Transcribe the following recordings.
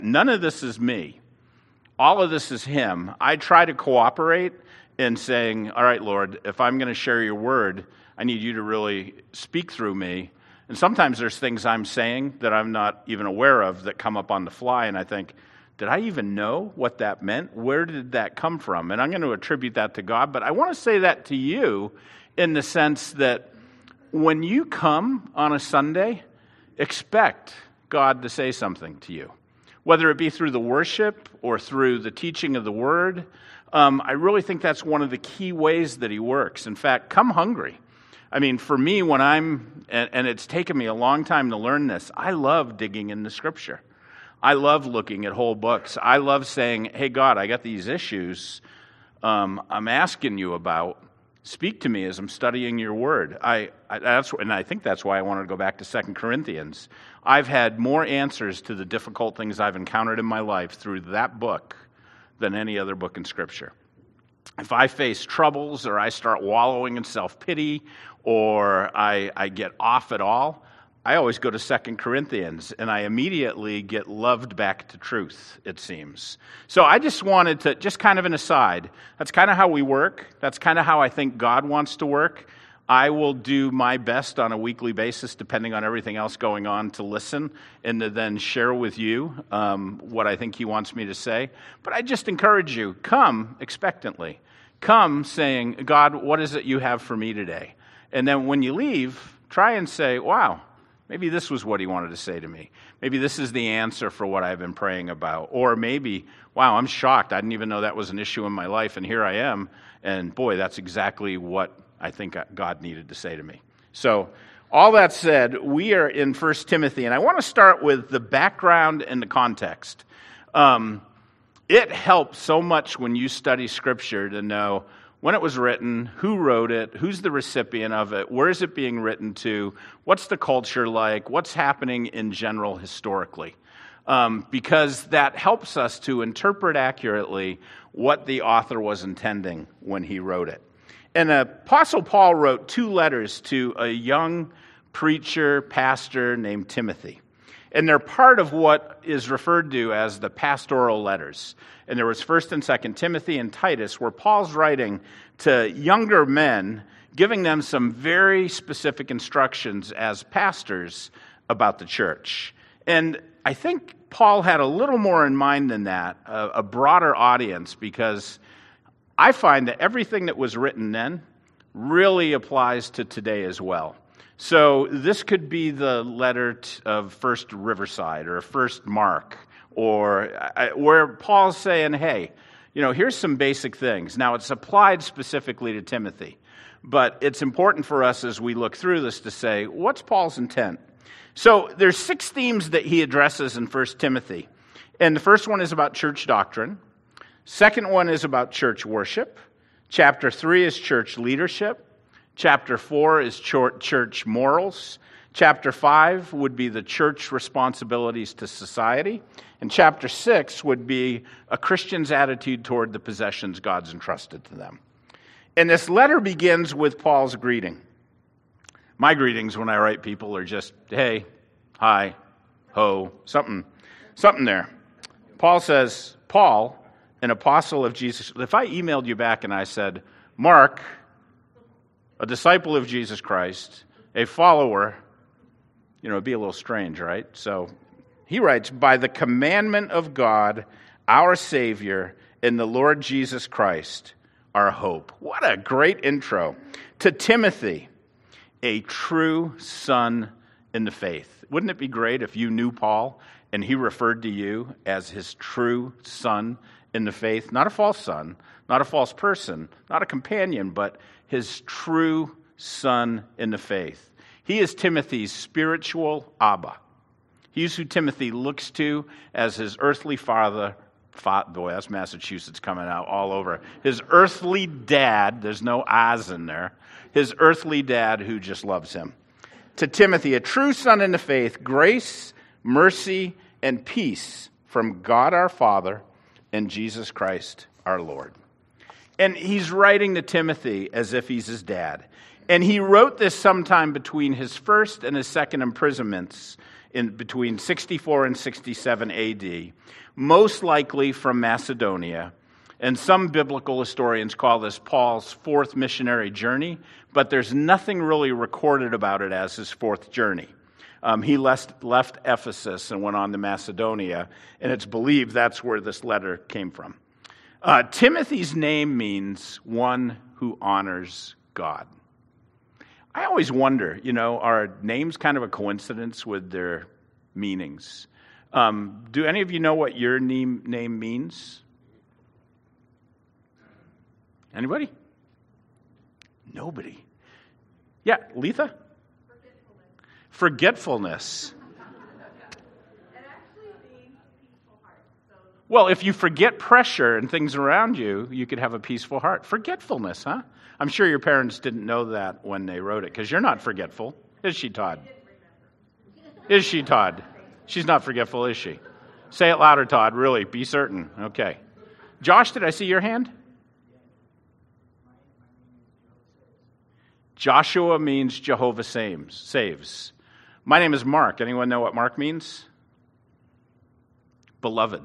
None of this is me. All of this is him. I try to cooperate in saying, all right, Lord, if I'm going to share your word, I need you to really speak through me. And sometimes there's things I'm saying that I'm not even aware of that come up on the fly, and I think, did I even know what that meant? Where did that come from? And I'm going to attribute that to God, but I want to say that to you in the sense that when you come on a Sunday, expect God to say something to you, whether it be through the worship or through the teaching of the word. I really think that's one of the key ways that he works. In fact, come hungry. I mean, for me, when and it's taken me a long time to learn this, I love digging into Scripture. I love looking at whole books. I love saying, hey, God, I got these issues I'm asking you about. Speak to me as I'm studying your word. And I think that's why I wanted to go back to 2 Corinthians. I've had more answers to the difficult things I've encountered in my life through that book than any other book in Scripture. If I face troubles or I start wallowing in self-pity or I get off at all, I always go to 2 Corinthians, and I immediately get loved back to truth, it seems. So I just wanted to, just kind of an aside, that's kind of how we work. That's kind of how I think God wants to work. I will do my best on a weekly basis, depending on everything else going on, to listen and to then share with you what I think he wants me to say. But I just encourage you, come expectantly. Come saying, God, what is it you have for me today? And then when you leave, try and say, wow, maybe this was what he wanted to say to me. Maybe this is the answer for what I've been praying about. Or maybe, wow, I'm shocked. I didn't even know that was an issue in my life, and here I am. And boy, that's exactly what I think God needed to say to me. So, all that said, we are in 1 Timothy, and I want to start with the background and the context. It helps so much when you study Scripture to know when it was written, who wrote it, who's the recipient of it, where is it being written to, what's the culture like, what's happening in general historically. Because that helps us to interpret accurately what the author was intending when he wrote it. And Apostle Paul wrote 2 letters to a young preacher, pastor named Timothy. And they're part of what is referred to as the pastoral letters. And there was 1 and 2 Timothy and Titus, where Paul's writing to younger men, giving them some very specific instructions as pastors about the church. And I think Paul had a little more in mind than that, a broader audience, because I find that everything that was written then really applies to today as well. So this could be the letter of First Riverside or First Mark, or where Paul's saying, hey, here's some basic things. Now, it's applied specifically to Timothy, but it's important for us as we look through this to say, what's Paul's intent? So there's 6 themes that he addresses in 1 Timothy. And the first one is about church doctrine. Second one is about church worship. Chapter 3 is church leadership. Chapter 4 is church morals. Chapter 5 would be the church responsibilities to society. And chapter 6 would be a Christian's attitude toward the possessions God's entrusted to them. And this letter begins with Paul's greeting. My greetings when I write people are just, hey, hi, ho, something there. Paul says, Paul, an apostle of Jesus. If I emailed you back and I said, Mark, a disciple of Jesus Christ, a follower, it'd be a little strange, right? So he writes, by the commandment of God, our Savior, and the Lord Jesus Christ, our hope. What a great intro. To Timothy, a true son in the faith. Wouldn't it be great if you knew Paul and he referred to you as his true son in the faith? Not a false son, not a false person, not a companion, but his true son in the faith. He is Timothy's spiritual Abba. He's who Timothy looks to as his earthly father. Boy, that's Massachusetts coming out all over. His earthly dad, there's no Oz in there. His earthly dad who just loves him. To Timothy, a true son in the faith, grace, mercy, and peace from God our Father and Jesus Christ our Lord. And he's writing to Timothy as if he's his dad. And he wrote this sometime between his first and his second imprisonments in between 64 and 67 AD, most likely from Macedonia. And some biblical historians call this Paul's fourth missionary journey, but there's nothing really recorded about it as his fourth journey. He left Ephesus and went on to Macedonia, and it's believed that's where this letter came from. Timothy's name means one who honors God. I always wonder, are names kind of a coincidence with their meanings? Do any of you know what your name means? Anybody? Nobody. Yeah, Letha? Forgetfulness. It actually means peaceful heart. Well, if you forget pressure and things around you, you could have a peaceful heart. Forgetfulness, huh? I'm sure your parents didn't know that when they wrote it, because you're not forgetful. Is she, Todd? Is she, Todd? She's not forgetful, is she? Say it louder, Todd. Really, be certain. Okay. Josh, did I see your hand? Joshua means Jehovah saves. My name is Mark. Anyone know what Mark means? Beloved.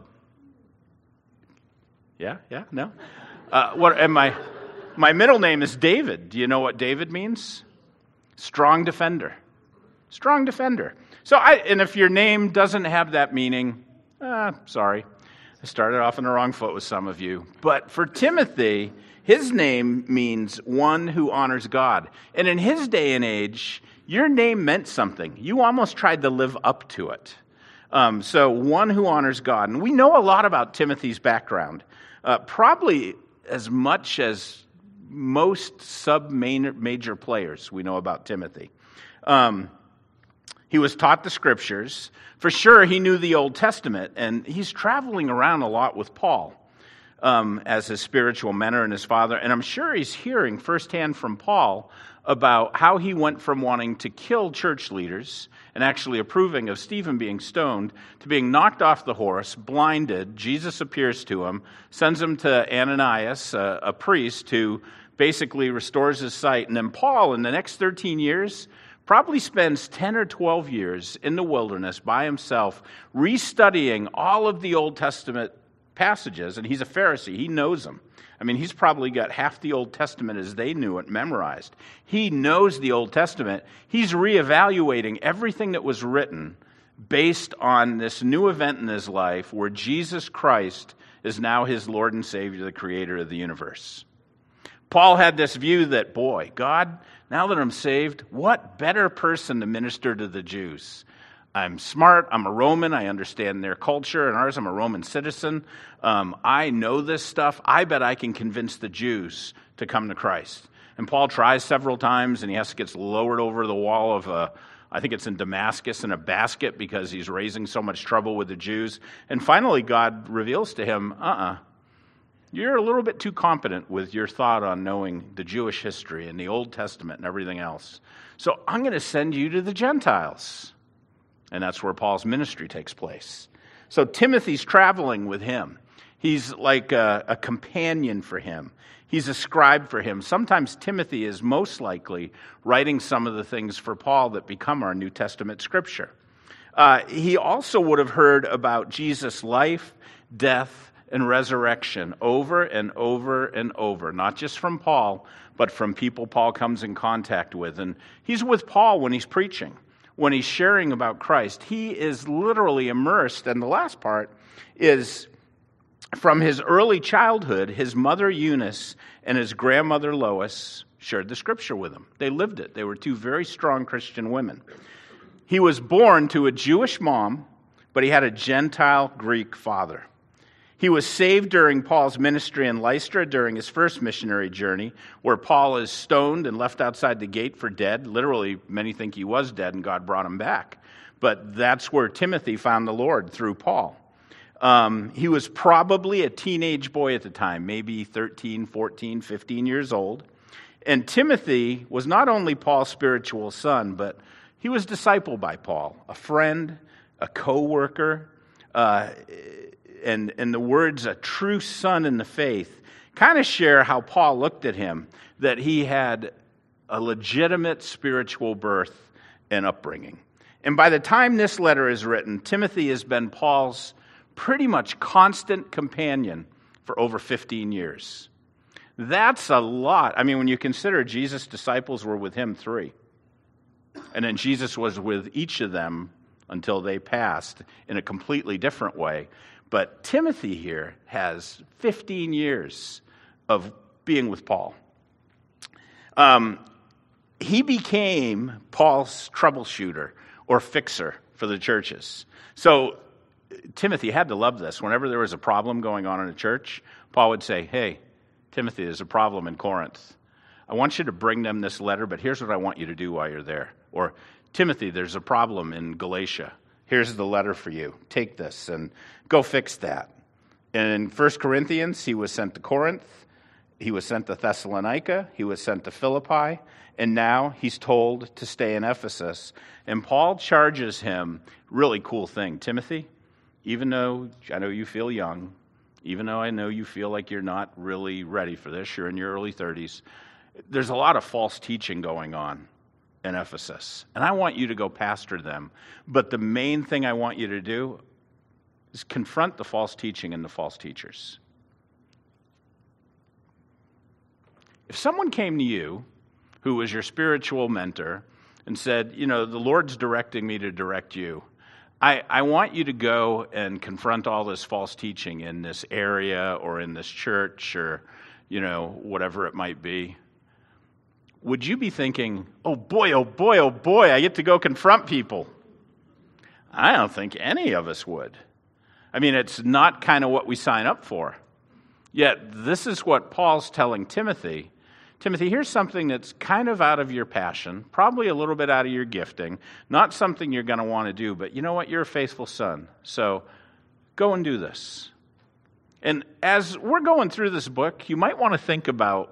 Yeah? No? And my middle name is David. Do you know what David means? Strong defender. Strong defender. And if your name doesn't have that meaning, sorry. I started off on the wrong foot with some of you. But for Timothy, his name means one who honors God. And in his day and age, your name meant something. You almost tried to live up to it. So one who honors God. And we know a lot about Timothy's background. Probably as much as most sub-major players we know about Timothy. He was taught the Scriptures. For sure, he knew the Old Testament. And he's traveling around a lot with Paul. As his spiritual mentor and his father. And I'm sure he's hearing firsthand from Paul about how he went from wanting to kill church leaders and actually approving of Stephen being stoned to being knocked off the horse, blinded. Jesus appears to him, sends him to Ananias, a priest, who basically restores his sight. And then Paul, in the next 13 years, probably spends 10 or 12 years in the wilderness by himself, restudying all of the Old Testament passages, and he's a Pharisee. He knows them. I mean, he's probably got half the Old Testament as they knew it memorized. He knows the Old Testament. He's reevaluating everything that was written based on this new event in his life where Jesus Christ is now his Lord and Savior, the creator of the universe. Paul had this view that, boy, God, now that I'm saved, what better person to minister to the Jews? I'm smart, I'm a Roman, I understand their culture and ours, I'm a Roman citizen. I know this stuff. I bet I can convince the Jews to come to Christ. And Paul tries several times, and he gets lowered over the wall of, I think it's in Damascus, in a basket because he's raising so much trouble with the Jews. And finally, God reveals to him, you're a little bit too competent with your thought on knowing the Jewish history and the Old Testament and everything else. So I'm going to send you to the Gentiles. And that's where Paul's ministry takes place. So Timothy's traveling with him. He's like a companion for him. He's a scribe for him. Sometimes Timothy is most likely writing some of the things for Paul that become our New Testament scripture. He also would have heard about Jesus' life, death, and resurrection over and over and over, not just from Paul, but from people Paul comes in contact with. And he's with Paul when he's preaching. When he's sharing about Christ, he is literally immersed. And the last part is from his early childhood, his mother Eunice and his grandmother Lois shared the scripture with him. They lived it. They were two very strong Christian women. He was born to a Jewish mom, but he had a Gentile Greek father. He was saved during Paul's ministry in Lystra during his first missionary journey, where Paul is stoned and left outside the gate for dead. Literally, many think he was dead and God brought him back. But that's where Timothy found the Lord, through Paul. He was probably a teenage boy at the time, maybe 13, 14, 15 years old. And Timothy was not only Paul's spiritual son, but he was discipled by Paul, a friend, a co-worker, and the words, a true son in the faith, kind of share how Paul looked at him, that he had a legitimate spiritual birth and upbringing. And by the time this letter is written, Timothy has been Paul's pretty much constant companion for over 15 years. That's a lot. I mean, when you consider Jesus' disciples were with him 3. And then Jesus was with each of them until they passed in a completely different way. But Timothy here has 15 years of being with Paul. He became Paul's troubleshooter or fixer for the churches. So Timothy had to love this. Whenever there was a problem going on in a church, Paul would say, hey, Timothy, there's a problem in Corinth. I want you to bring them this letter, but here's what I want you to do while you're there. Or, Timothy, there's a problem in Galatia. Here's the letter for you. Take this and go fix that. And in 1 Corinthians, he was sent to Corinth. He was sent to Thessalonica. He was sent to Philippi. And now he's told to stay in Ephesus. And Paul charges him, really cool thing, Timothy, even though I know you feel young, even though I know you feel like you're not really ready for this, you're in your early 30s, there's a lot of false teaching going on in Ephesus. And I want you to go pastor them. But the main thing I want you to do is confront the false teaching and the false teachers. If someone came to you who was your spiritual mentor and said, the Lord's directing me to direct you, I want you to go and confront all this false teaching in this area or in this church or, whatever it might be. Would you be thinking, oh boy, I get to go confront people? I don't think any of us would. I mean, it's not kind of what we sign up for. Yet, this is what Paul's telling Timothy. Timothy, here's something that's kind of out of your passion, probably a little bit out of your gifting, not something you're going to want to do, but you know what? You're a faithful son, so go and do this. And as we're going through this book, you might want to think about,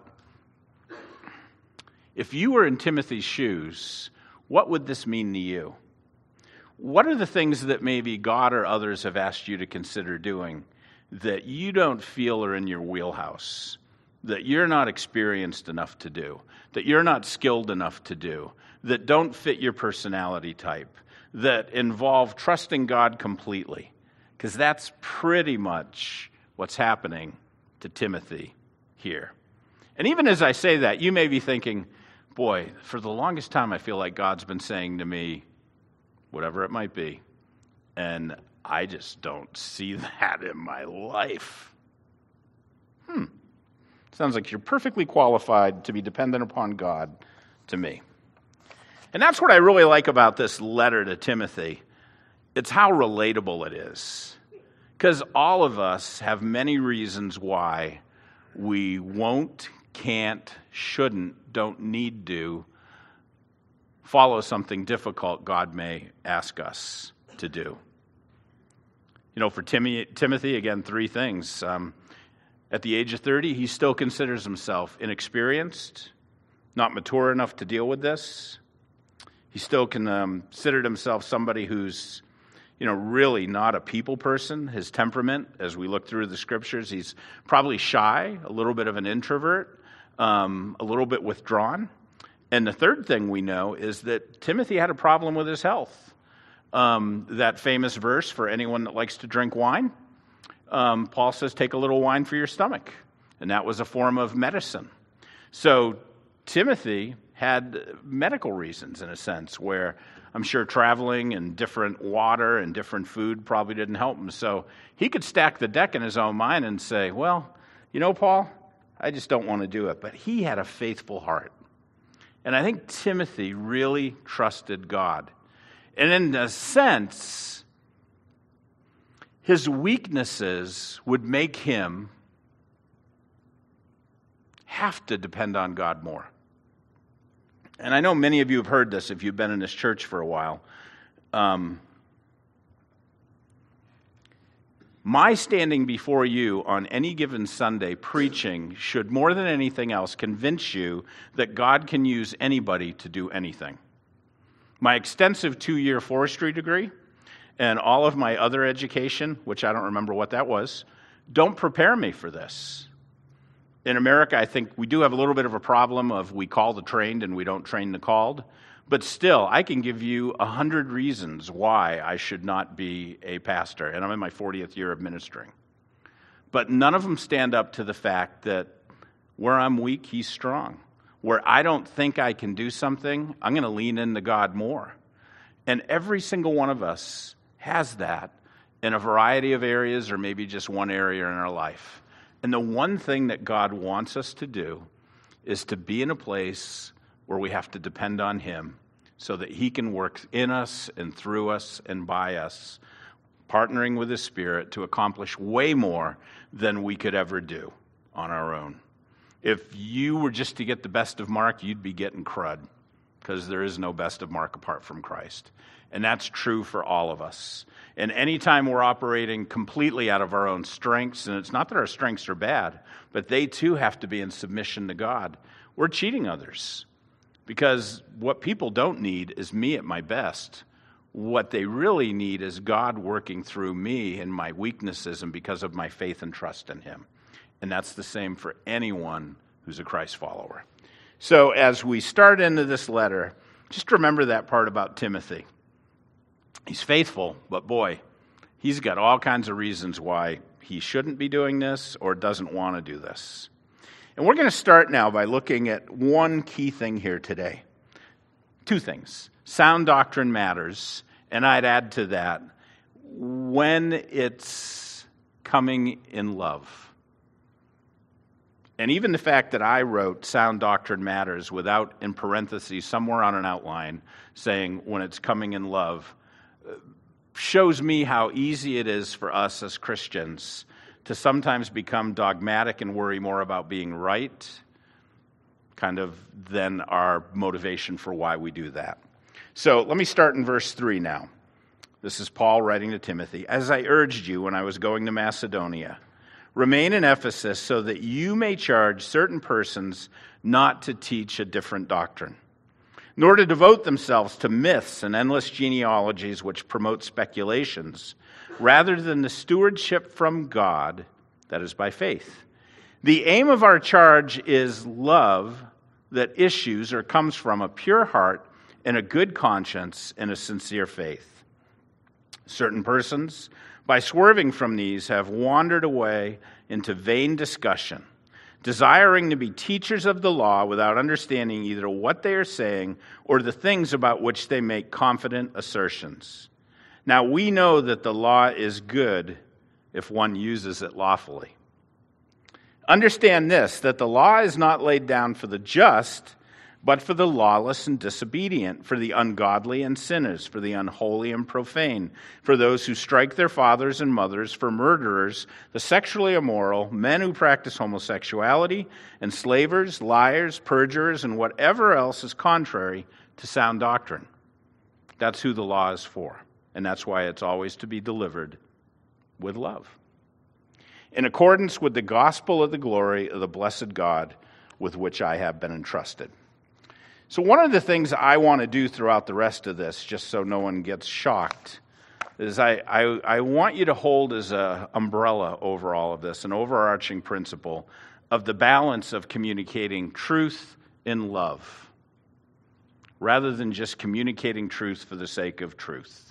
if you were in Timothy's shoes, what would this mean to you? What are the things that maybe God or others have asked you to consider doing that you don't feel are in your wheelhouse, that you're not experienced enough to do, that you're not skilled enough to do, that don't fit your personality type, that involve trusting God completely? Because that's pretty much what's happening to Timothy here. And even as I say that, you may be thinking, boy, for the longest time I feel like God's been saying to me, whatever it might be, and I just don't see that in my life. Sounds like you're perfectly qualified to be dependent upon God to me. And that's what I really like about this letter to Timothy. It's how relatable it is. Because all of us have many reasons why we won't, can't, shouldn't, don't need to follow something difficult God may ask us to do. For Timothy, again, 3 things. At the age of 30, he still considers himself inexperienced, not mature enough to deal with this. He still considered himself somebody who's, really not a people person. His temperament, as we look through the scriptures, he's probably shy, a little bit of an introvert, a little bit withdrawn. And the third thing we know is that Timothy had a problem with his health. That famous verse for anyone that likes to drink wine, Paul says, take a little wine for your stomach. And that was a form of medicine. So Timothy had medical reasons, in a sense, where I'm sure traveling and different water and different food probably didn't help him. So he could stack the deck in his own mind and say, well, Paul, I just don't want to do it. But he had a faithful heart. And I think Timothy really trusted God. And in a sense, his weaknesses would make him have to depend on God more. And I know many of you have heard this if you've been in this church for a while. My standing before you on any given Sunday preaching should more than anything else convince you that God can use anybody to do anything. My extensive 2-year forestry degree and all of my other education, which I don't remember what that was, don't prepare me for this. In America, I think we do have a little bit of a problem of we call the trained and we don't train the called. But still, I can give you 100 reasons why I should not be a pastor, and I'm in my 40th year of ministering. But none of them stand up to the fact that where I'm weak, he's strong. Where I don't think I can do something, I'm going to lean into God more. And every single one of us has that in a variety of areas, or maybe just one area in our life. And the one thing that God wants us to do is to be in a place where we have to depend on him so that he can work in us and through us and by us, partnering with his Spirit to accomplish way more than we could ever do on our own. If you were just to get the best of Mark, you'd be getting crud, because there is no best of Mark apart from Christ. And that's true for all of us. And anytime we're operating completely out of our own strengths, and it's not that our strengths are bad, but they too have to be in submission to God, we're cheating others. Because what people don't need is me at my best. What they really need is God working through me and my weaknesses, and because of my faith and trust in him. And that's the same for anyone who's a Christ follower. So as we start into this letter, just remember that part about Timothy. He's faithful, but boy, he's got all kinds of reasons why he shouldn't be doing this or doesn't want to do this. And we're going to start now by looking at one key thing here today. Two things. Sound doctrine matters, and I'd add to that, when it's coming in love. And even the fact that I wrote sound doctrine matters without, in parentheses, somewhere on an outline, saying when it's coming in love, shows me how easy it is for us as Christians to sometimes become dogmatic and worry more about being right, kind of, than our motivation for why we do that. So let me start in verse 3 now. This is Paul writing to Timothy. As I urged you when I was going to Macedonia, remain in Ephesus so that you may charge certain persons not to teach a different doctrine, nor to devote themselves to myths and endless genealogies which promote speculations, rather than the stewardship from God that is by faith. The aim of our charge is love that issues or comes from a pure heart and a good conscience and a sincere faith. Certain persons, by swerving from these, have wandered away into vain discussion, desiring to be teachers of the law without understanding either what they are saying or the things about which they make confident assertions. Now we know that the law is good if one uses it lawfully. Understand this, that the law is not laid down for the just, but for the lawless and disobedient, for the ungodly and sinners, for the unholy and profane, for those who strike their fathers and mothers, for murderers, the sexually immoral, men who practice homosexuality, enslavers, liars, perjurers, and whatever else is contrary to sound doctrine. That's who the law is for, and that's why it's always to be delivered with love, in accordance with the gospel of the glory of the blessed God with which I have been entrusted. So one of the things I want to do throughout the rest of this, just so no one gets shocked, is I want you to hold as an umbrella over all of this, an overarching principle of the balance of communicating truth in love, rather than just communicating truth for the sake of truth.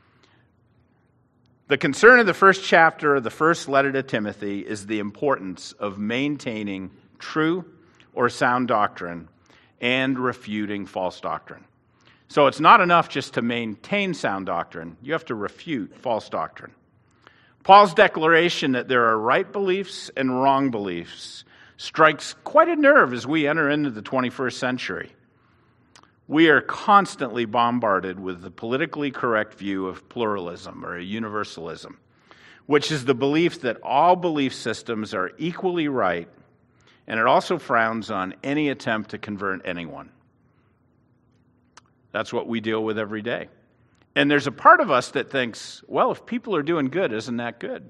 The concern of the first chapter of the first letter to Timothy is the importance of maintaining true or sound doctrine and refuting false doctrine. So it's not enough just to maintain sound doctrine. You have to refute false doctrine. Paul's declaration that there are right beliefs and wrong beliefs strikes quite a nerve as we enter into the 21st century. We are constantly bombarded with the politically correct view of pluralism or universalism, which is the belief that all belief systems are equally right, and it also frowns on any attempt to convert anyone. That's what we deal with every day. And there's a part of us that thinks, well, if people are doing good, isn't that good?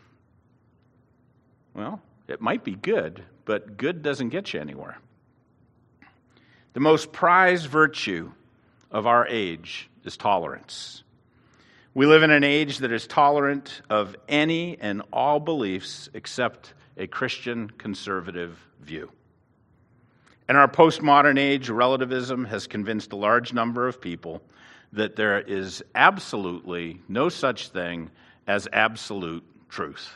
Well, it might be good, but good doesn't get you anywhere. The most prized virtue of our age is tolerance. We live in an age that is tolerant of any and all beliefs except a Christian conservative view. In our postmodern age, relativism has convinced a large number of people that there is absolutely no such thing as absolute truth.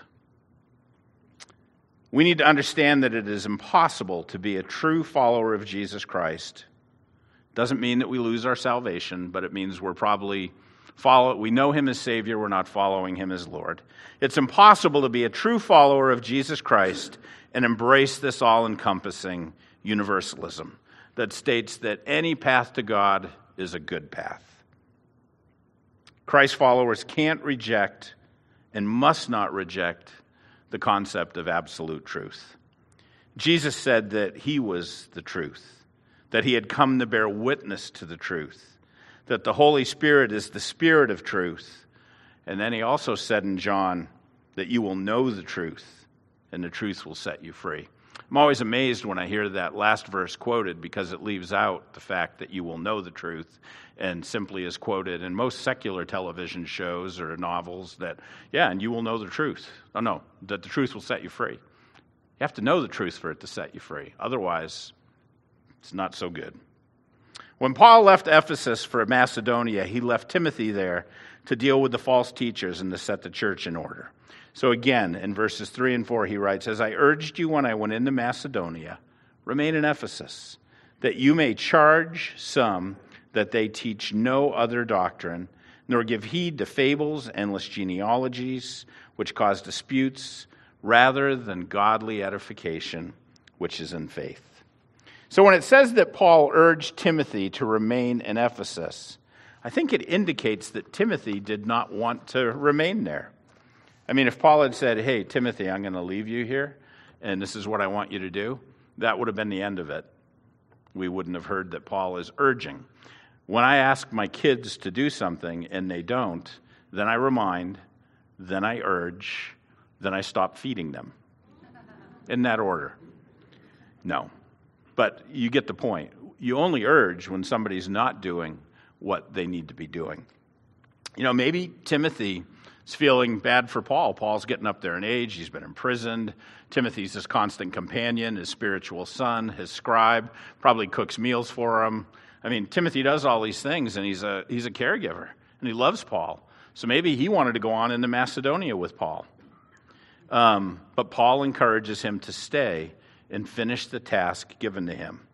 We need to understand that it is impossible to be a true follower of Jesus Christ. Doesn't mean that we lose our salvation, but it means we know him as Savior, we're not following him as Lord. It's impossible to be a true follower of Jesus Christ and embrace this all-encompassing universalism that states that any path to God is a good path. Christ followers can't reject and must not reject the concept of absolute truth. Jesus said that he was the truth, that he had come to bear witness to the truth, that the Holy Spirit is the Spirit of truth. And then he also said in John that you will know the truth, and the truth will set you free. I'm always amazed when I hear that last verse quoted because it leaves out the fact that you will know the truth and simply is quoted in most secular television shows or novels that, and you will know the truth. No, that the truth will set you free. You have to know the truth for it to set you free. Otherwise, it's not so good. When Paul left Ephesus for Macedonia, he left Timothy there to deal with the false teachers and to set the church in order. So again, in verses 3 and 4, he writes, "As I urged you when I went into Macedonia, remain in Ephesus, that you may charge some that they teach no other doctrine, nor give heed to fables, endless genealogies, which cause disputes, rather than godly edification, which is in faith." So when it says that Paul urged Timothy to remain in Ephesus, I think it indicates that Timothy did not want to remain there. I mean, if Paul had said, "Hey, Timothy, I'm going to leave you here, and this is what I want you to do," that would have been the end of it. We wouldn't have heard that Paul is urging. When I ask my kids to do something and they don't, then I remind, then I urge, then I stop feeding them. In that order. No. But you get the point. You only urge when somebody's not doing what they need to be doing. Maybe Timothy is feeling bad for Paul. Paul's getting up there in age. He's been imprisoned. Timothy's his constant companion, his spiritual son, his scribe, probably cooks meals for him. I mean, Timothy does all these things, and he's a caregiver, and he loves Paul. So maybe he wanted to go on into Macedonia with Paul. But Paul encourages him to stay and finish the task given to him.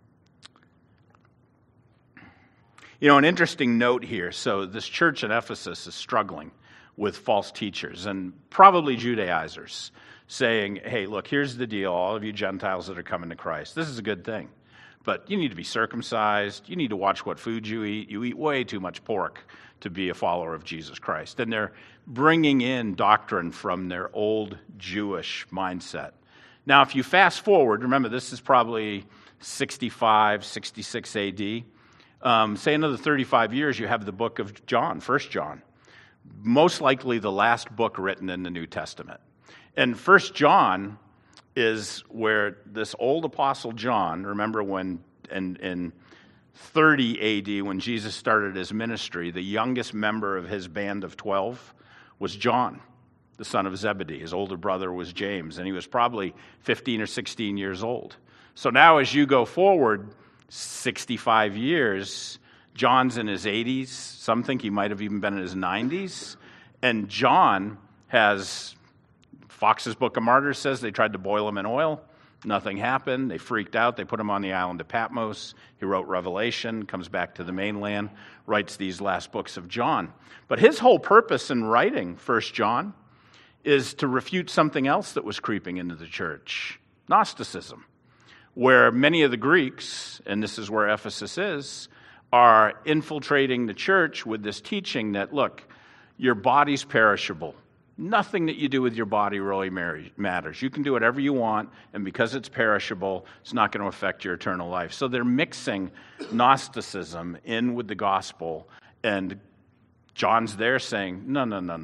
An interesting note here. So this church in Ephesus is struggling with false teachers and probably Judaizers saying, "Hey, look, here's the deal, all of you Gentiles that are coming to Christ. This is a good thing, but you need to be circumcised. You need to watch what food you eat. You eat way too much pork to be a follower of Jesus Christ." And they're bringing in doctrine from their old Jewish mindset. Now, if you fast forward, remember this is probably 65, 66 AD. Say another 35 years, you have the book of John, 1 John. Most likely the last book written in the New Testament. And 1 John is where this old apostle John, remember when in 30 AD, when Jesus started his ministry, the youngest member of his band of 12 was John, the son of Zebedee. His older brother was James, and he was probably 15 or 16 years old. So now as you go forward 65 years, John's in his 80s. Some think he might have even been in his 90s. And John has, Fox's Book of Martyrs says they tried to boil him in oil. Nothing happened. They freaked out. They put him on the island of Patmos. He wrote Revelation, comes back to the mainland, writes these last books of John. But his whole purpose in writing 1 John is to refute something else that was creeping into the church, Gnosticism, where many of the Greeks, and this is where Ephesus is, are infiltrating the church with this teaching that, look, your body's perishable. Nothing that you do with your body really matters. You can do whatever you want, and because it's perishable, it's not going to affect your eternal life. So they're mixing Gnosticism in with the gospel, and John's there saying, no.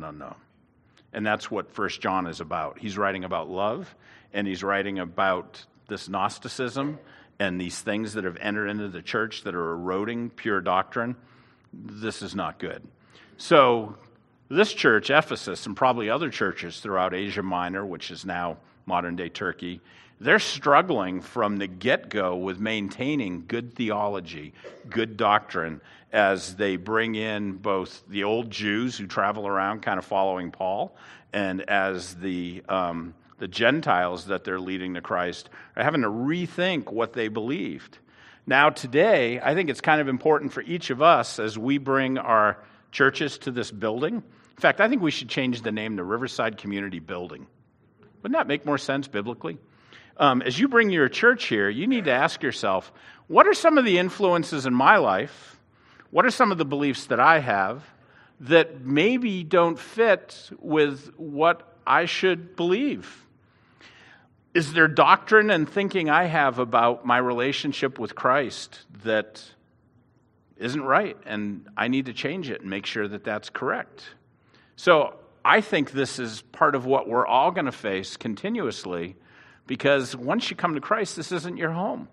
And that's what 1 John is about. He's writing about love, and he's writing about this Gnosticism and these things that have entered into the church that are eroding pure doctrine. This is not good. So This church, Ephesus, and probably other churches throughout Asia Minor, which is now modern-day Turkey, they're struggling from the get-go with maintaining good theology, good doctrine, as they bring in both the old Jews who travel around kind of following Paul, and as the Gentiles that they're leading to Christ are having to rethink what they believed. Now today, I think it's kind of important for each of us as we bring our churches to this building. In fact, I think we should change the name to Riverside Community Building. Wouldn't that make more sense biblically? As you bring your church here, you need to ask yourself, what are some of the influences in my life? What are some of the beliefs that I have that maybe don't fit with what I should believe? Is there doctrine and thinking I have about my relationship with Christ that isn't right, and I need to change it and make sure that that's correct? So I think this is part of what we're all going to face continuously, because once you come to Christ, this isn't your home.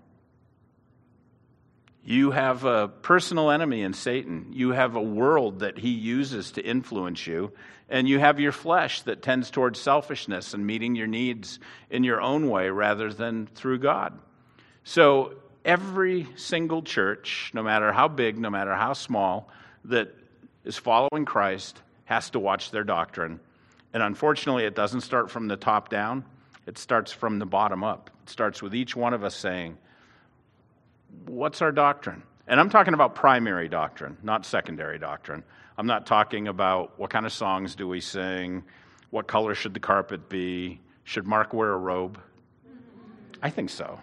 You have a personal enemy in Satan. You have a world that he uses to influence you. And you have your flesh that tends towards selfishness and meeting your needs in your own way rather than through God. So every single church, no matter how big, no matter how small, that is following Christ has to watch their doctrine. And unfortunately, it doesn't start from the top down. It starts from the bottom up. It starts with each one of us saying, what's our doctrine? And I'm talking about primary doctrine, not secondary doctrine. I'm not talking about what kind of songs do we sing, what color should the carpet be, should Mark wear a robe? I think so.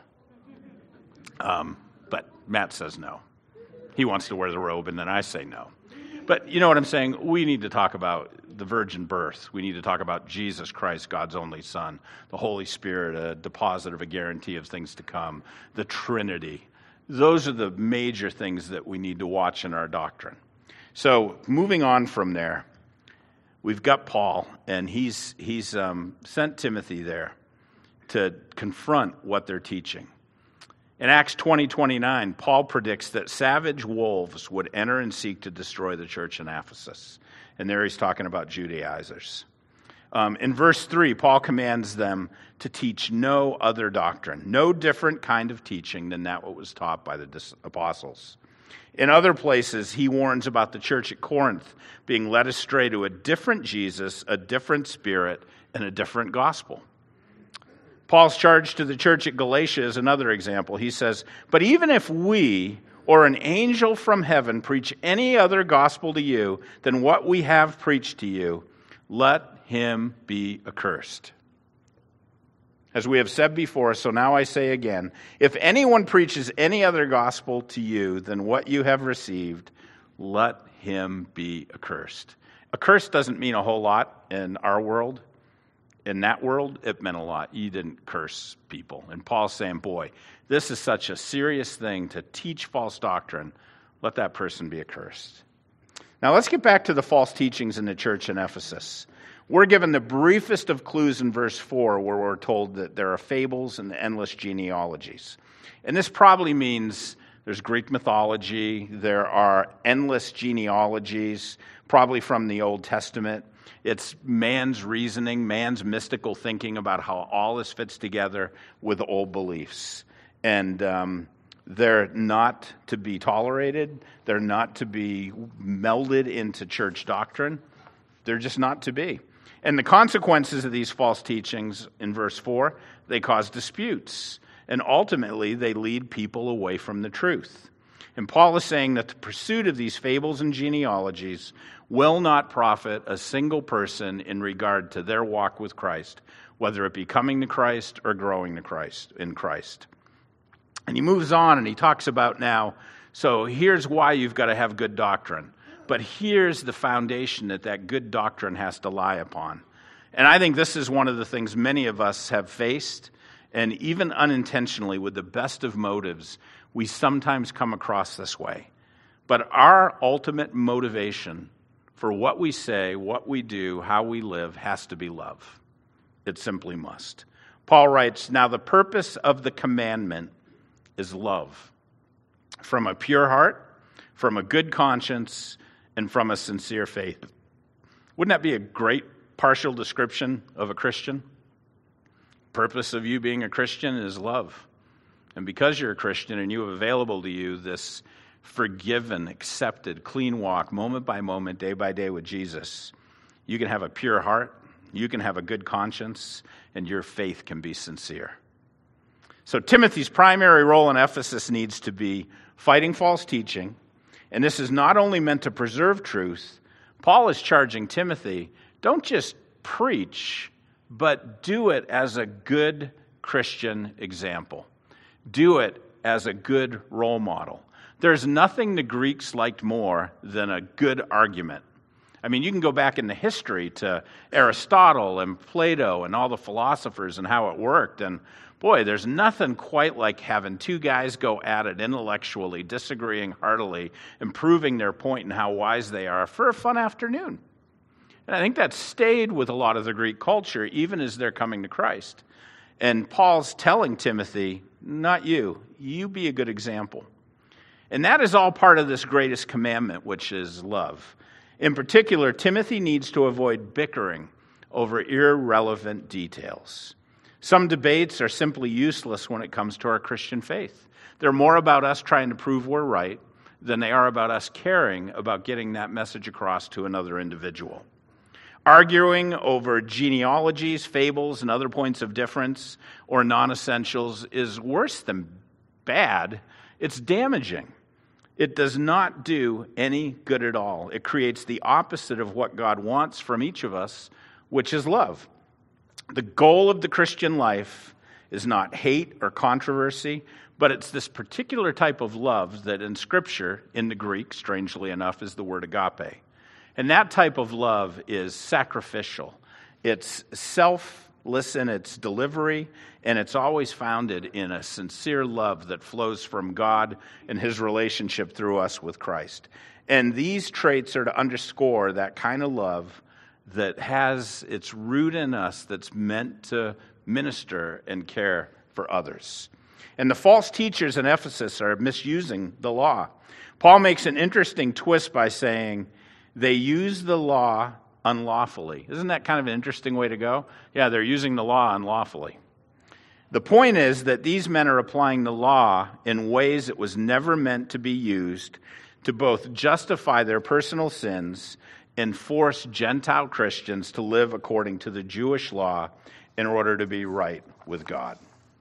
But Matt says no. He wants to wear the robe, and then I say no. But you know what I'm saying? We need to talk about the virgin birth. We need to talk about Jesus Christ, God's only Son, the Holy Spirit, a deposit of a guarantee of things to come, the Trinity. Those are the major things that we need to watch in our doctrine. So moving on from there, we've got Paul, and he's sent Timothy there to confront what they're teaching. In Acts 20:29, Paul predicts that savage wolves would enter and seek to destroy the church in Ephesus. And there he's talking about Judaizers. In verse 3, Paul commands them to teach no other doctrine, no different kind of teaching than that what was taught by the apostles. In other places, he warns about the church at Corinth being led astray to a different Jesus, a different spirit, and a different gospel. Paul's charge to the church at Galatia is another example. He says, "But even if we or an angel from heaven preach any other gospel to you than what we have preached to you, let him be accursed." As we have said before, so now I say again, if anyone preaches any other gospel to you than what you have received, let him be accursed. Accursed doesn't mean a whole lot in our world. In that world, it meant a lot. You didn't curse people. And Paul's saying, boy, this is such a serious thing to teach false doctrine. Let that person be accursed. Now let's get back to the false teachings in the church in Ephesus. We're given the briefest of clues in verse 4 where we're told that there are fables and endless genealogies. And this probably means there's Greek mythology, there are endless genealogies, probably from the Old Testament. It's man's reasoning, man's mystical thinking about how all this fits together with old beliefs. And they're not to be tolerated. They're not to be melded into church doctrine. They're just not to be. And the consequences of these false teachings in verse 4, they cause disputes. And ultimately, they lead people away from the truth. And Paul is saying that the pursuit of these fables and genealogies will not profit a single person in regard to their walk with Christ, whether it be coming to Christ or growing to Christ in Christ. And he moves on and he talks about now, so here's why you've got to have good doctrine. But here's the foundation that good doctrine has to lie upon. And I think this is one of the things many of us have faced, and even unintentionally, with the best of motives, we sometimes come across this way. But our ultimate motivation for what we say, what we do, how we live, has to be love. It simply must. Paul writes, "Now the purpose of the commandment is love, from a pure heart, from a good conscience, and from a sincere faith. Wouldn't that be a great partial description of a Christian? Purpose of you being a Christian is love. And because you're a Christian and you have available to you this forgiven, accepted, clean walk, moment by moment, day by day with Jesus, you can have a pure heart, you can have a good conscience, and your faith can be sincere. So Timothy's primary role in Ephesus needs to be fighting false teaching, and this is not only meant to preserve truth. Paul is charging Timothy, don't just preach, but do it as a good Christian example. Do it as a good role model. There's nothing the Greeks liked more than a good argument. I mean, you can go back into history to Aristotle and Plato and all the philosophers and how it worked. And boy, there's nothing quite like having two guys go at it intellectually, disagreeing heartily, and proving their point and how wise they are for a fun afternoon. And I think that stayed with a lot of the Greek culture, even as they're coming to Christ. And Paul's telling Timothy, not you. You be a good example. And that is all part of this greatest commandment, which is love. In particular, Timothy needs to avoid bickering over irrelevant details. Some debates are simply useless when it comes to our Christian faith. They're more about us trying to prove we're right than they are about us caring about getting that message across to another individual. Arguing over genealogies, fables, and other points of difference or non-essentials is worse than bad. It's damaging. It does not do any good at all. It creates the opposite of what God wants from each of us, which is love. The goal of the Christian life is not hate or controversy, but it's this particular type of love that in Scripture, in the Greek, strangely enough, is the word agape. And that type of love is sacrificial. It's selfless in its delivery, and it's always founded in a sincere love that flows from God and his relationship through us with Christ. And these traits are to underscore that kind of love that has its root in us, that's meant to minister and care for others. And the false teachers in Ephesus are misusing the law. Paul makes an interesting twist by saying, they use the law unlawfully. Isn't that kind of an interesting way to go? Yeah, they're using the law unlawfully. The point is that these men are applying the law in ways it was never meant to be used to both justify their personal sins and force Gentile Christians to live according to the Jewish law in order to be right with God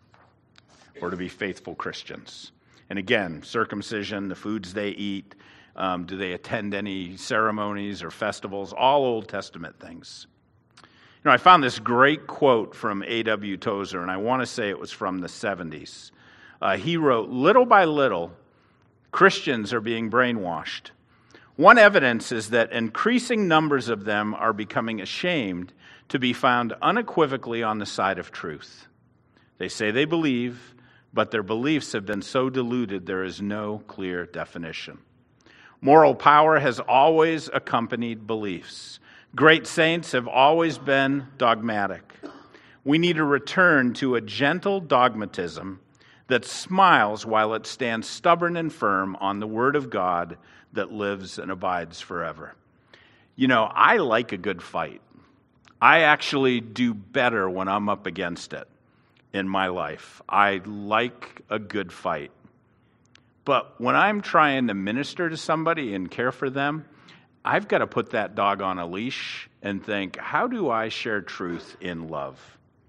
or to be faithful Christians. And again, circumcision, the foods they eat, do they attend any ceremonies or festivals? All Old Testament things. You know, I found this great quote from A.W. Tozer, and I want to say it was from the 70s. He wrote, "Little by little, Christians are being brainwashed. One evidence is that increasing numbers of them are becoming ashamed to be found unequivocally on the side of truth. They say they believe, but their beliefs have been so diluted there is no clear definition. Moral power has always accompanied beliefs. Great saints have always been dogmatic. We need a return to a gentle dogmatism that smiles while it stands stubborn and firm on the Word of God that lives and abides forever." You know, I like a good fight. I actually do better when I'm up against it in my life. I like a good fight. But when I'm trying to minister to somebody and care for them, I've got to put that dog on a leash and think, how do I share truth in love?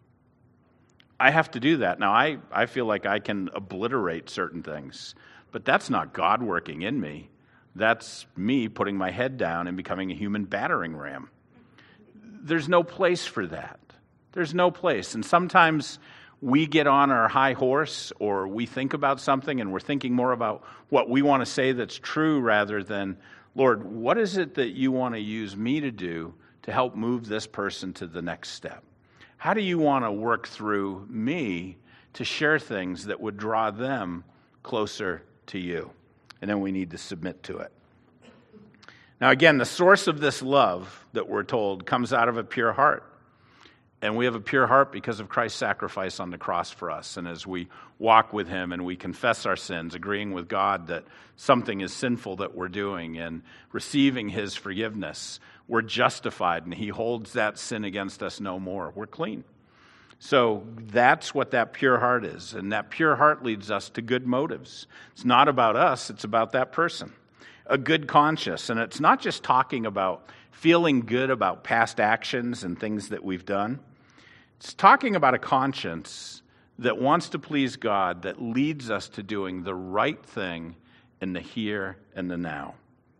I have to do that. Now, I feel like I can obliterate certain things, but that's not God working in me. That's me putting my head down and becoming a human battering ram. There's no place for that. There's no place. And sometimes we get on our high horse, or we think about something and we're thinking more about what we want to say that's true rather than, Lord, what is it that you want to use me to do to help move this person to the next step? How do you want to work through me to share things that would draw them closer to you? And then we need to submit to it. Now again, the source of this love that we're told comes out of a pure heart. And we have a pure heart because of Christ's sacrifice on the cross for us. And as we walk with him and we confess our sins, agreeing with God that something is sinful that we're doing and receiving his forgiveness, we're justified and he holds that sin against us no more. We're clean. So that's what that pure heart is. And that pure heart leads us to good motives. It's not about us, it's about that person. A good conscience. And it's not just talking about feeling good about past actions and things that we've done. It's talking about a conscience that wants to please God, that leads us to doing the right thing in the here and the now.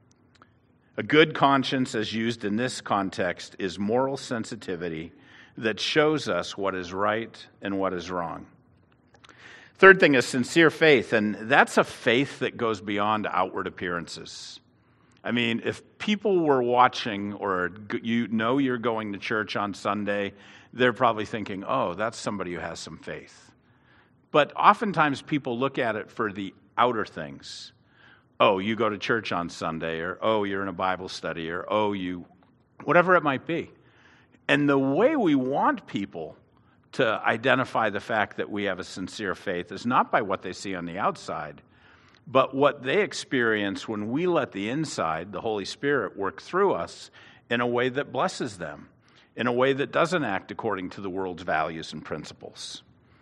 A good conscience, as used in this context, is moral sensitivity that shows us what is right and what is wrong. Third thing is sincere faith, and that's a faith that goes beyond outward appearances. I mean, if people were watching or you're going to church on Sunday, they're probably thinking, oh, that's somebody who has some faith. But oftentimes people look at it for the outer things. Oh, you go to church on Sunday, or oh, you're in a Bible study, or oh, whatever it might be. And the way we want people to identify the fact that we have a sincere faith is not by what they see on the outside, but what they experience when we let the inside, the Holy Spirit, work through us in a way that blesses them, in a way that doesn't act according to the world's values and principles.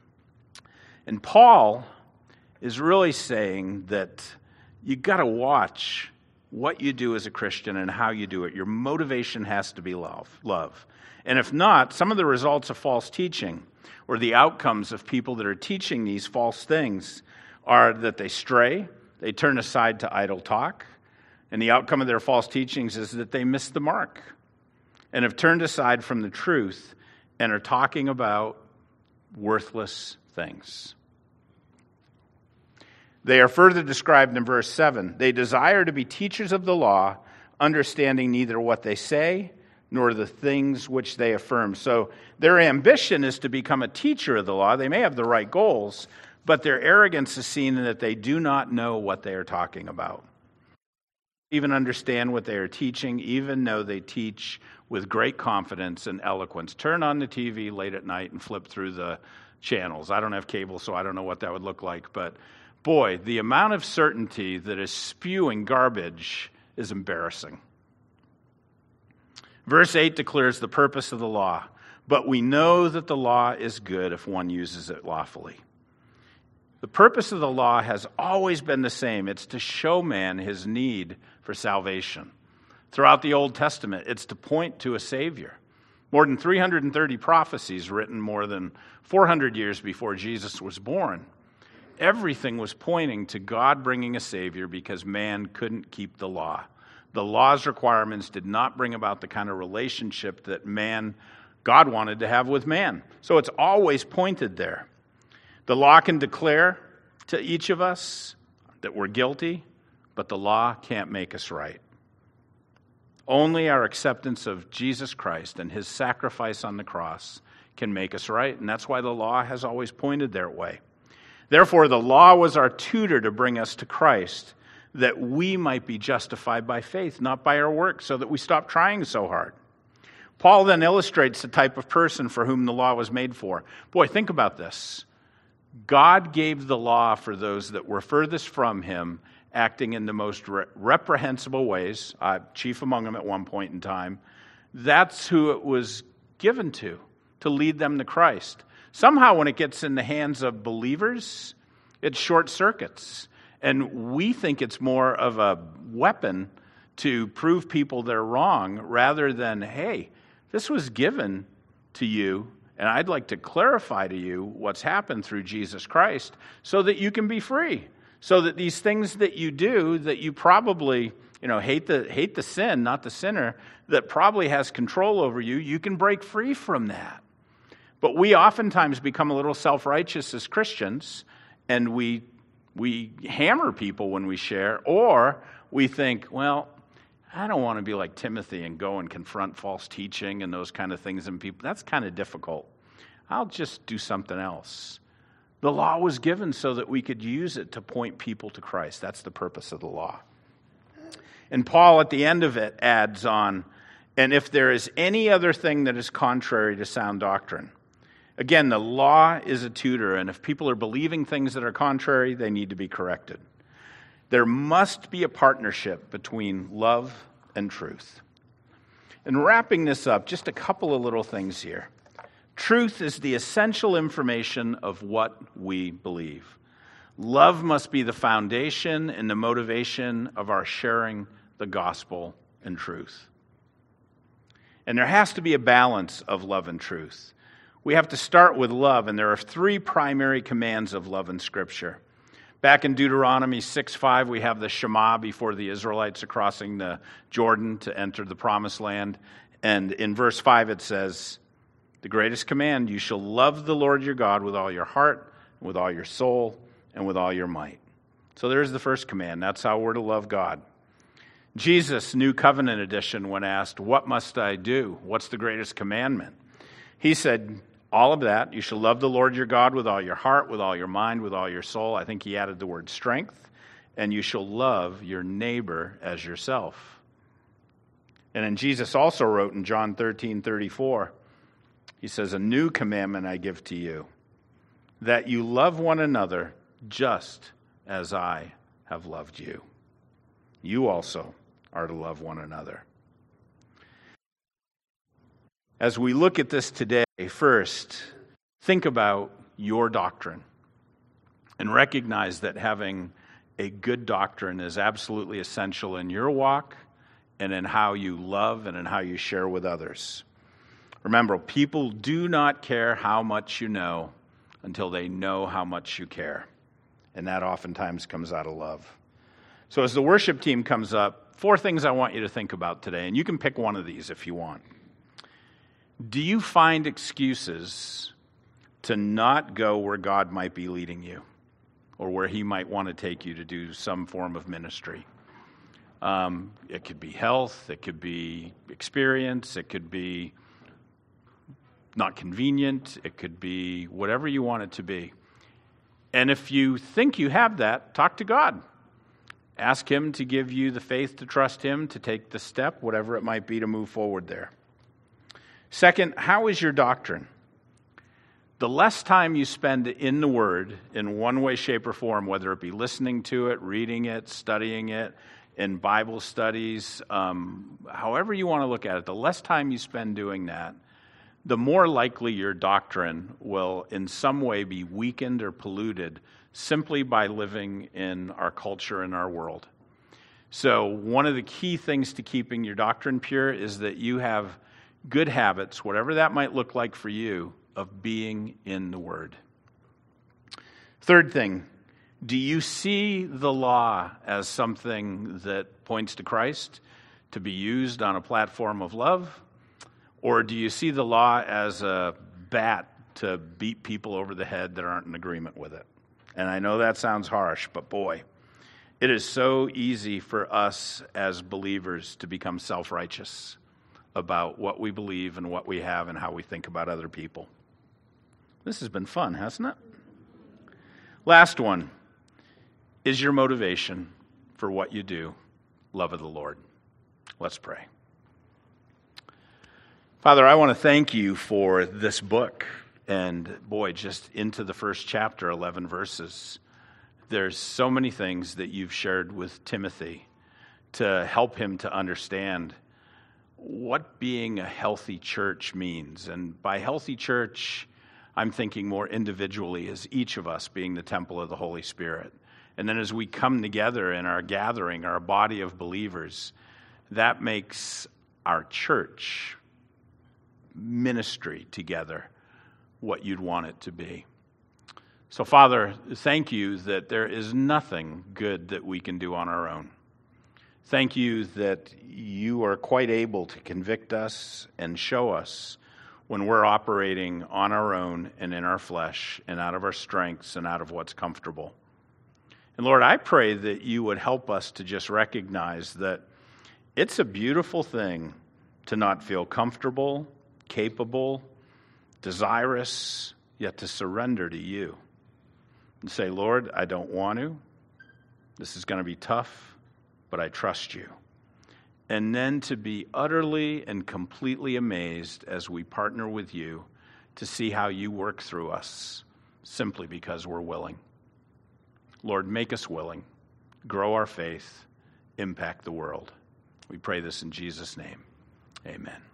And Paul is really saying that you've got to watch what you do as a Christian and how you do it. Your motivation has to be love. And if not, some of the results of false teaching or the outcomes of people that are teaching these false things are that they stray, they turn aside to idle talk, and the outcome of their false teachings is that they miss the mark and have turned aside from the truth and are talking about worthless things. They are further described in verse 7. They desire to be teachers of the law, understanding neither what they say nor the things which they affirm. So their ambition is to become a teacher of the law. They may have the right goals, but their arrogance is seen in that they do not know what they are talking about. Even understand what they are teaching, even though they teach with great confidence and eloquence. Turn on the TV late at night and flip through the channels. I don't have cable, so I don't know what that would look like, but boy, the amount of certainty that is spewing garbage is embarrassing. Verse 8 declares the purpose of the law, but we know that the law is good if one uses it lawfully. The purpose of the law has always been the same. It's to show man his need for salvation. Throughout the Old Testament, it's to point to a Savior. More than 330 prophecies written more than 400 years before Jesus was born. Everything was pointing to God bringing a Savior because man couldn't keep the law. The law's requirements did not bring about the kind of relationship that God wanted to have with man. So it's always pointed there. The law can declare to each of us that we're guilty, but the law can't make us right. Only our acceptance of Jesus Christ and his sacrifice on the cross can make us right, and that's why the law has always pointed their way. Therefore, the law was our tutor to bring us to Christ, that we might be justified by faith, not by our works, so that we stop trying so hard. Paul then illustrates the type of person for whom the law was made for. Boy, think about this. God gave the law for those that were furthest from him, acting in the most reprehensible ways, chief among them at one point in time. That's who it was given to lead them to Christ. Somehow when it gets in the hands of believers, it short circuits. And we think it's more of a weapon to prove people they're wrong rather than, hey, this was given to you, and I'd like to clarify to you what's happened through Jesus Christ so that you can be free. So that these things that you do, that you probably, hate the sin, not the sinner, that probably has control over you, you can break free from that. But we oftentimes become a little self-righteous as Christians, and we hammer people when we share, or we think, well, I don't want to be like Timothy and go and confront false teaching and those kind of things in people. That's kind of difficult. I'll just do something else. The law was given so that we could use it to point people to Christ. That's the purpose of the law. And Paul, at the end of it, adds on, and if there is any other thing that is contrary to sound doctrine. Again, the law is a tutor, and if people are believing things that are contrary, they need to be corrected. There must be a partnership between love and truth. And wrapping this up, just a couple of little things here. Truth is the essential information of what we believe. Love must be the foundation and the motivation of our sharing the gospel and truth. And there has to be a balance of love and truth. We have to start with love, and there are three primary commands of love in Scripture. Back in Deuteronomy 6:5, we have the Shema before the Israelites are crossing the Jordan to enter the Promised Land. And in verse 5 it says, the greatest command, you shall love the Lord your God with all your heart, with all your soul, and with all your might. So there's the first command. That's how we're to love God. Jesus, New Covenant edition, when asked, what must I do? What's the greatest commandment? He said, all of that. You shall love the Lord your God with all your heart, with all your mind, with all your soul. I think he added the word strength. And you shall love your neighbor as yourself. And then Jesus also wrote in John 13:34, he says, a new commandment I give to you, that you love one another just as I have loved you. You also are to love one another. As we look at this today, first, think about your doctrine and recognize that having a good doctrine is absolutely essential in your walk and in how you love and in how you share with others. Remember, people do not care how much you know until they know how much you care. And that oftentimes comes out of love. So as the worship team comes up, 4 things I want you to think about today. And you can pick one of these if you want. Do you find excuses to not go where God might be leading you or where he might want to take you to do some form of ministry? It could be health, it could be experience, it could be not convenient, it could be whatever you want it to be. And if you think you have that, talk to God. Ask him to give you the faith to trust him, to take the step, whatever it might be, to move forward there. Second, how is your doctrine? The less time you spend in the Word, in one way, shape, or form, whether it be listening to it, reading it, studying it, in Bible studies, however you want to look at it, the less time you spend doing that, the more likely your doctrine will in some way be weakened or polluted simply by living in our culture and our world. So one of the key things to keeping your doctrine pure is that you have good habits, whatever that might look like for you, of being in the Word. Third thing, do you see the law as something that points to Christ to be used on a platform of love? Or do you see the law as a bat to beat people over the head that aren't in agreement with it? And I know that sounds harsh, but boy, it is so easy for us as believers to become self-righteous about what we believe and what we have and how we think about other people. This has been fun, hasn't it? Last one. Is your motivation for what you do love of the Lord? Let's pray. Father, I want to thank you for this book. And boy, just into the first chapter, 11 verses, there's so many things that you've shared with Timothy to help him to understand what being a healthy church means. And by healthy church, I'm thinking more individually as each of us being the temple of the Holy Spirit. And then as we come together in our gathering, our body of believers, that makes our church ministry together what you'd want it to be. So, Father, thank you that there is nothing good that we can do on our own. Thank you that you are quite able to convict us and show us when we're operating on our own and in our flesh and out of our strengths and out of what's comfortable. And Lord, I pray that you would help us to just recognize that it's a beautiful thing to not feel comfortable, capable, desirous, yet to surrender to you. And say, Lord, I don't want to. This is going to be tough, but I trust you. and then to be utterly and completely amazed as we partner with you to see how you work through us, simply because we're willing. Lord, make us willing, grow our faith, impact the world. We pray this in Jesus' name. Amen.